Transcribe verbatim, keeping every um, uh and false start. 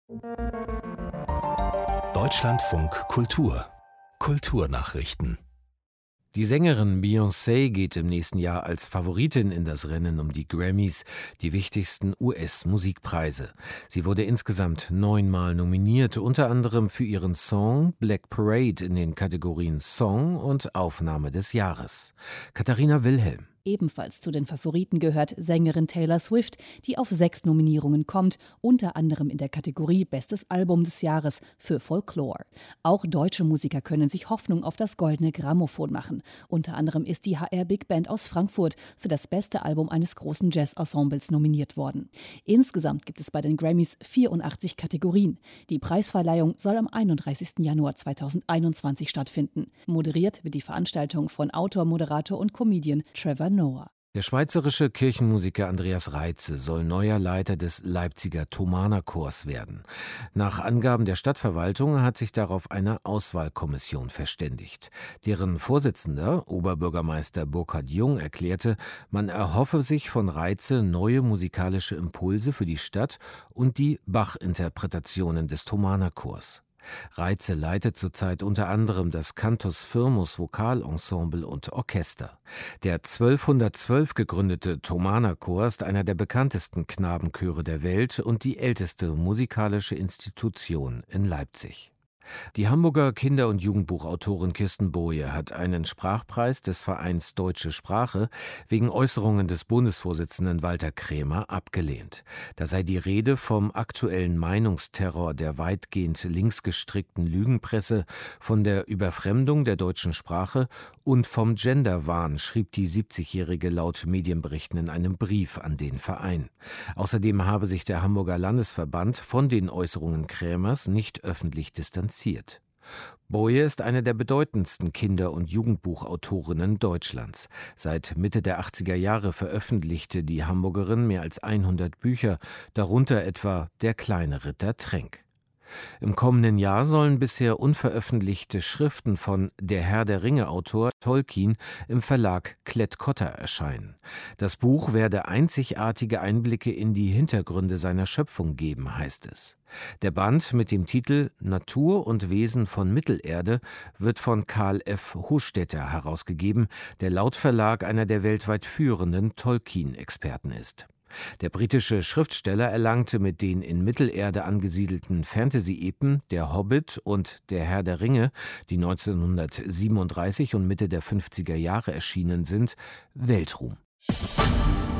Deutschlandfunk Kultur Kulturnachrichten. Die Sängerin Beyoncé geht im nächsten Jahr als Favoritin in das Rennen um die Grammys, die wichtigsten U S-Musikpreise. Sie wurde insgesamt neunmal nominiert, unter anderem für ihren Song Black Parade in den Kategorien Song und Aufnahme des Jahres. Katharina Wilhelm. Ebenfalls zu den Favoriten gehört Sängerin Taylor Swift, die auf sechs Nominierungen kommt, unter anderem in der Kategorie Bestes Album des Jahres für Folklore. Auch deutsche Musiker können sich Hoffnung auf das Goldene Grammophon machen. Unter anderem ist die H R Big Band aus Frankfurt für das beste Album eines großen Jazz-Ensembles nominiert worden. Insgesamt gibt es bei den Grammys vierundachtzig Kategorien. Die Preisverleihung soll am einunddreißigsten Januar zweitausendeinundzwanzig stattfinden. Moderiert wird die Veranstaltung von Autor, Moderator und Comedian Trevor Noah. Der schweizerische Kirchenmusiker Andreas Reitze soll neuer Leiter des Leipziger Thomanerchors werden. Nach Angaben der Stadtverwaltung hat sich darauf eine Auswahlkommission verständigt. Deren Vorsitzender, Oberbürgermeister Burkhard Jung, erklärte, man erhoffe sich von Reitze neue musikalische Impulse für die Stadt und die Bach-Interpretationen des Thomanerchors. Reitze leitet zurzeit unter anderem das Cantus Firmus Vokalensemble und Orchester. Der zwölfhundertzwölf gegründete Thomanerchor ist einer der bekanntesten Knabenchöre der Welt und die älteste musikalische Institution in Leipzig. Die Hamburger Kinder- und Jugendbuchautorin Kirsten Boje hat einen Sprachpreis des Vereins Deutsche Sprache wegen Äußerungen des Bundesvorsitzenden Walter Krämer abgelehnt. Da sei die Rede vom aktuellen Meinungsterror der weitgehend linksgestrickten Lügenpresse, von der Überfremdung der deutschen Sprache und vom Genderwahn, schrieb die siebzigjährige laut Medienberichten in einem Brief an den Verein. Außerdem habe sich der Hamburger Landesverband von den Äußerungen Krämers nicht öffentlich distanziert. Boje ist eine der bedeutendsten Kinder- und Jugendbuchautorinnen Deutschlands. Seit Mitte der achtziger Jahre veröffentlichte die Hamburgerin mehr als hundert Bücher, darunter etwa Der kleine Ritter Trenck. Im kommenden Jahr sollen bisher unveröffentlichte Schriften von Der Herr der Ringe-Autor Tolkien im Verlag Klett-Cotta erscheinen. Das Buch werde einzigartige Einblicke in die Hintergründe seiner Schöpfung geben, heißt es. Der Band mit dem Titel Natur und Wesen von Mittelerde wird von Karl F. Hostetter herausgegeben, der laut Verlag einer der weltweit führenden Tolkien-Experten ist. Der britische Schriftsteller erlangte mit den in Mittelerde angesiedelten Fantasy-Epen Der Hobbit und Der Herr der Ringe, die neunzehnhundertsiebenunddreißig und Mitte der fünfziger Jahre erschienen sind, Weltruhm.